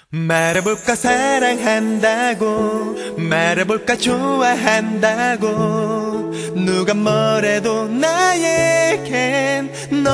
말해볼까 사랑한다고, 말해볼까 좋아한다고. 누가 뭐래도 나에겐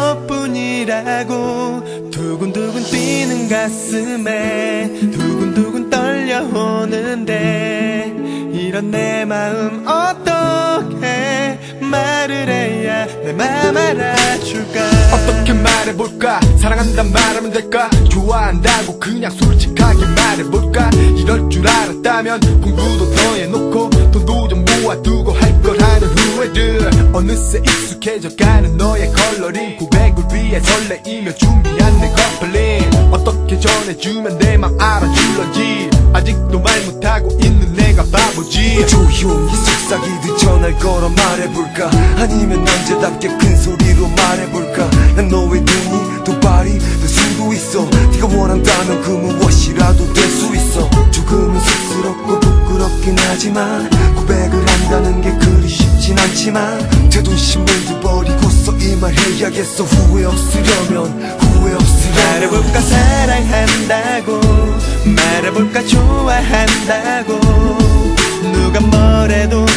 너뿐이라고. 두근두근 뛰는 가슴에 두근두근 떨려오는데, 이런 내 마음 어떻게 말을 해야 내 맘 알아줄까. 어떻게 말해볼까. 사랑한단 말하면 될까. 좋아한다고 그냥 솔직하게 말해볼까. 이럴 줄 알았다면 공부도 더 해놓고 돈도 좀 모아두고 할 걸 하는 후회들. 어느새 익숙해져가는 너의 컬러링. 고백을 위해 설레이며 준비한 내 커플링. 어떻게 전해주면 내 맘 알아줄런지 아직도 말 못하고 있는 내가 바보지. 조용히 속삭이듯 전화를 걸어 말해볼까. 아니면 남자답게 큰 소리로 말해볼까. 난 너의 눈이 더 발이 될 수도 있어. 네가 원한다면 그 무엇이라도 될 수 있어. 조금은 쑥스럽고 부끄럽긴 하지만 고백을 한다는 게 그리 쉽진 않지만 자존심을 버리고서 이 말 해야겠어. 후회 없으려면 후회 없으려면 말해볼까 사랑한다고, 말해볼까 좋아한다고. 누가 뭐래도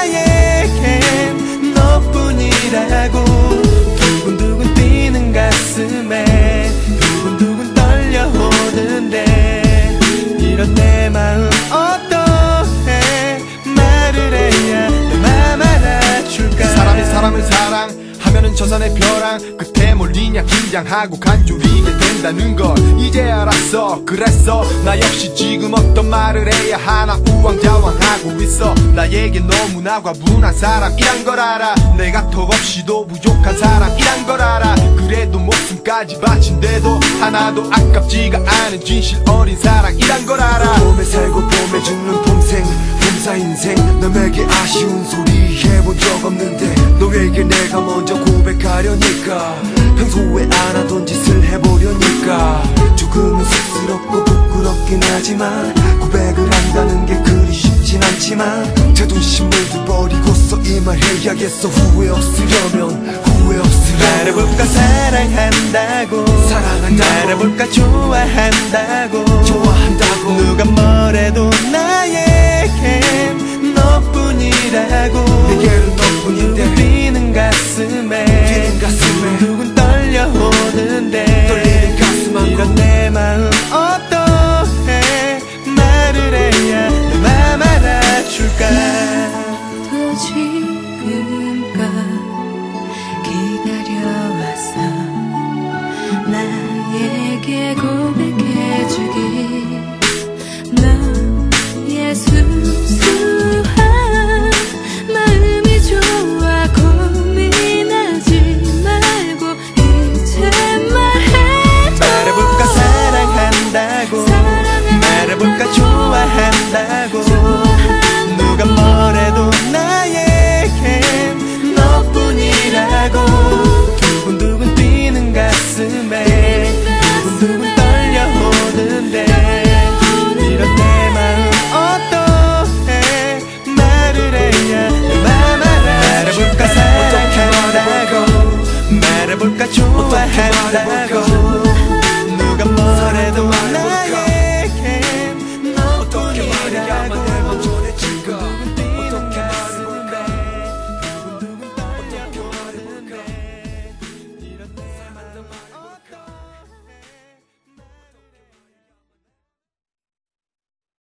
나에겐 너뿐이라고. 두근두근 뛰는 가슴에 두근두근 떨려오는데, 이런 내 마음 어떻게 말을 해야 내 맘 알아줄까. 사람이 사람을 사랑하면은 저산의 벼랑 끝에 몰리냐 긴장하고 간절히게 된다는 걸 이제 알았어. 그랬어 나 역시 지금 어떤 말을 해야 하나 우왕좌왕하고 있어. 나에게 너무나 과분한 사람이란 걸 알아. 내가 턱없이도 부족한 사람이란 걸 알아. 그래도 목숨까지 바친데도 하나도 아깝지가 않은 진실 어린 사랑이란 걸 알아. 봄에 살고 봄에 죽는 봄생 봄사 인생. 남에게 아쉬운 소리 해본 적 없는데 너에게 내가 먼저 고백하려니까. 평소에 안 하던 짓을 해보려니까. 조금은 쑥스럽고 부끄럽긴 하지만 고백을 한다는 게 그리 쉽진 않지만 자존심을 버리고서 이 말 해야겠어. 후회 없으려면 후회 없으려면 말해볼까 사랑한다고, 사랑한다고 말해볼까 좋아한다고.